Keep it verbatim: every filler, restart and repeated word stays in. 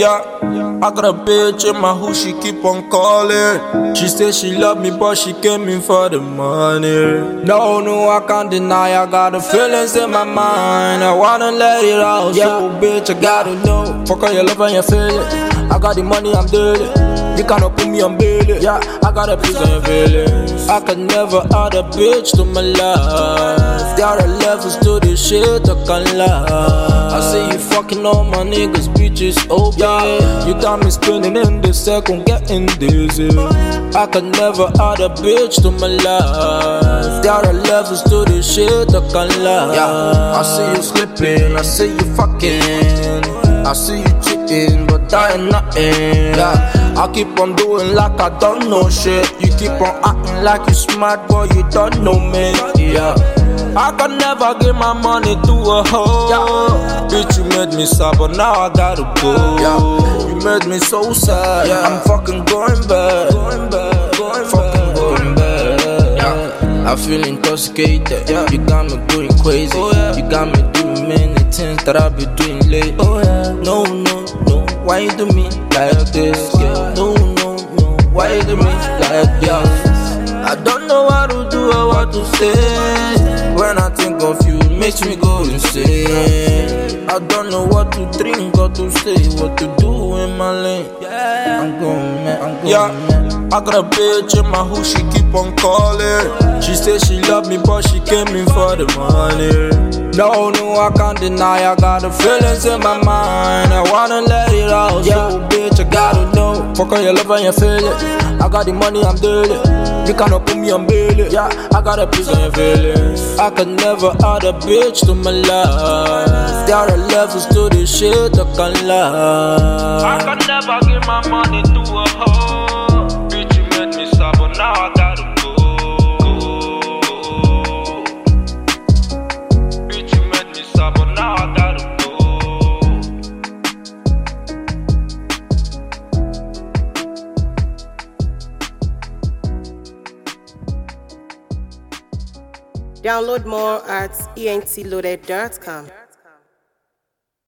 Yeah, I got a bitch in my hood, she keep on calling. She say she love me, but she came in for the money. No, no, I can't deny, I got the feelings in my mind. I wanna let it out, yeah. So bitch, I gotta know. Fuck all your love and your feeling. I got the money, I'm dealing. You cannot put me on bail, yeah. I got a piece on your feelings. I could never add a bitch to my life. There are levels to this shit I can't lie. I see you fucking all my niggas, bitches, oh yeah. You got me spinning in the second, getting dizzy. I could never add a bitch to my life. There are levels to this shit I can't lie. Yeah. I see you slipping, I see you fucking, I see you cheating, but that ain't nothing. Yeah. I keep on doing like I don't know shit. You keep on acting like you smart, boy, you don't know me. Yeah. I could never give my money to a hoe. Yeah. Bitch, you made me sad, but now I gotta go. Yeah. You made me so sad. Yeah. I'm fucking going back. Going back. Going fucking going back. Yeah. I feel intoxicated. Yeah. You got me going crazy. Oh, yeah. You got me doing many things that I be doing late. Oh yeah. No, no, no. Why you do me like this? Yeah. No, no, no. Why you do me like this? I don't know what to do or what to say. When I think of you, it makes me go insane. I don't know what to drink or to say, what to do in my lane. I'm going mad, I'm going yeah. mad. I got a bitch in my hood, she keep on calling. She say she love me, but she came in for the money. No, no, I can't deny, I got the feelings in my mind. I wanna let it out, yeah. So bitch, I gotta know. Fuck all your love and your feeling. I got the money, I'm dealing. You cannot put me on bail, yeah. I got a piece on your feelings. I could never add a bitch to my life. There are levels to this shit I can't lie. I could never give my money to a hoe. Bitch, you made me sad, but now I gotta go. Bitch, you made me sad, but now I gotta go. Download more at e n t loaded dot com.